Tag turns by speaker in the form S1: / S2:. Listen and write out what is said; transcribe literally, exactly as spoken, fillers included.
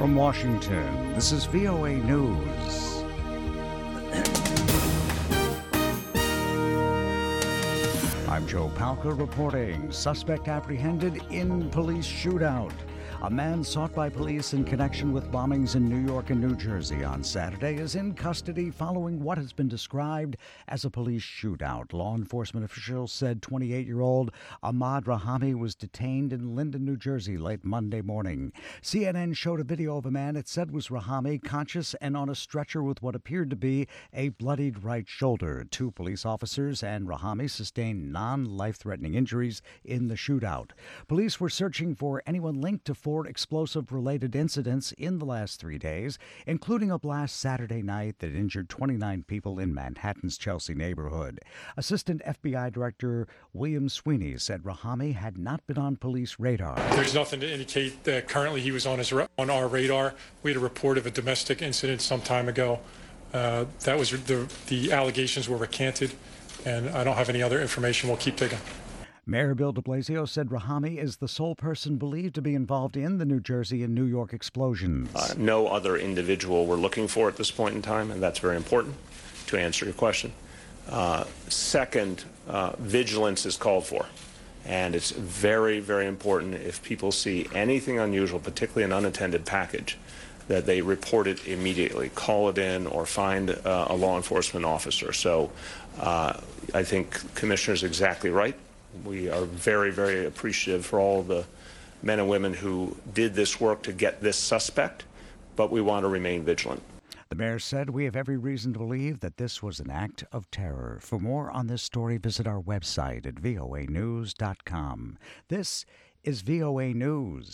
S1: From Washington, this is V O A News. I'm Joe Palca reporting. Suspect apprehended in police shootout. A man sought by police in connection with bombings in New York and New Jersey on Saturday is in custody following what has been described as a police shootout. Law enforcement officials said twenty-eight-year-old Ahmad Rahami was detained in Linden, New Jersey late Monday morning. C N N showed a video of a man it said was Rahami, conscious and on a stretcher with what appeared to be a bloodied right shoulder. Two police officers and Rahami sustained non-life-threatening injuries in the shootout. Police were searching for anyone linked to four explosive-related incidents in the last three days, including a blast Saturday night that injured twenty-nine people in Manhattan's Chelsea neighborhood. Assistant F B I Director William Sweeney said Rahami had not been on police radar.
S2: There's nothing to indicate that currently he was on his on our radar. We had a report of a domestic incident some time ago. Uh, that was the the allegations were recanted, and I don't have any other information. We'll keep digging.
S1: Mayor Bill de Blasio said Rahami is the sole person believed to be involved in the New Jersey and New York explosions.
S3: Uh, no other individual we're looking for at this point in time, and that's very important to answer your question. Uh, second, uh, vigilance is called for, and it's very, very important if people see anything unusual, particularly an unattended package, that they report it immediately, call it in, or find uh, a law enforcement officer. So uh, I think Commissioner's exactly right. We are very, very appreciative for all the men and women who did this work to get this suspect, but we want to remain vigilant.
S1: The mayor said we have every reason to believe that this was an act of terror. For more on this story, visit our website at V O A news dot com. This is V O A News.